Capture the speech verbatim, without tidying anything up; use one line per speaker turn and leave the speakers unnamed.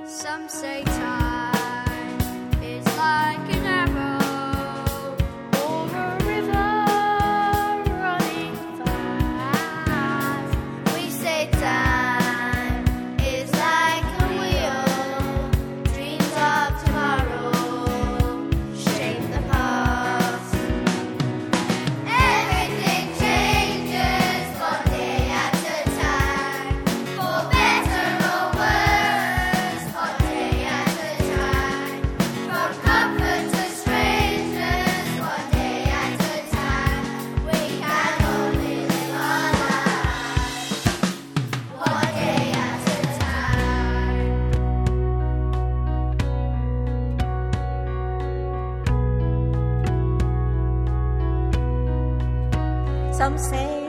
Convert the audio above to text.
Some say time is like an arrow or a river running fast. We say time is like a wheel, dreams of tomorrow shape the past. Everything changes one day at a time, for better or worse, one day at a time. From comfort to strangeness, one day at a time. We can only live our lives, one day at a time.
Some say